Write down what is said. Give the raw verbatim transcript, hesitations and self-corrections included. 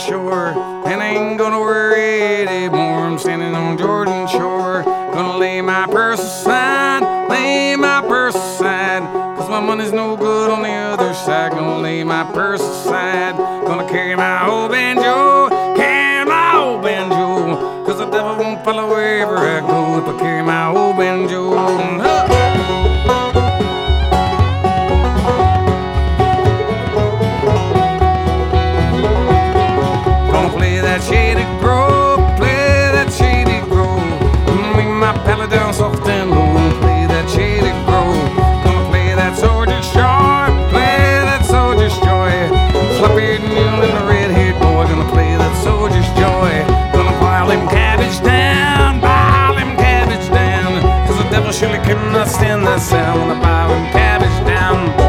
shore, and I ain't gonna worry anymore. I'm standing on Jordan shore, gonna lay my purse aside, lay my purse aside, cause my money's no good on the other side. Gonna lay my purse aside, gonna carry my old banjo, carry my old banjo, cause the devil won't follow wherever I go if I carry my old banjo. Huh. That shady grove, play that shady grove. Bring my pallet down soft and low and play that shady grove. Gonna play that soldier's joy, play that soldier's joy. Floppy-eared mule and the red-haired boy, gonna play that soldier's joy. Gonna pile him cabbage down, pile him cabbage down, cause the devil surely cannot stand that sound. Gonna pile him cabbage down.